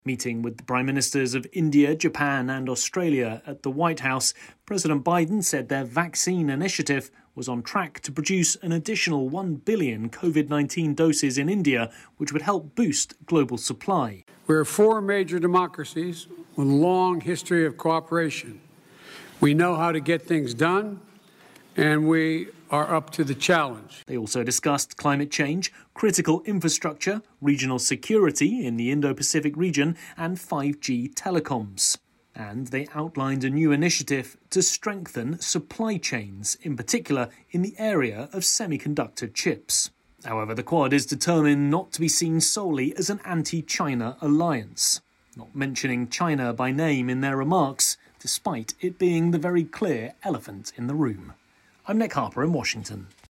Meeting with the Prime Ministers of India, Japan and Australia at the White House, President Biden said their vaccine initiative was on track to produce an additional 1 billion COVID-19 doses in India, which would help boost global supply. We're 4 major democracies with a long history of cooperation. We know how to get things done, and we are up to the challenge. They also discussed climate change, critical infrastructure, regional security in the Indo-Pacific region and 5G telecoms. And they outlined a new initiative to strengthen supply chains, in particular in the area of semiconductor chips. However, the Quad is determined not to be seen solely as an anti-China alliance, not mentioning China by name in their remarks, despite it being the very clear elephant in the room. I'm Nick Harper in Washington.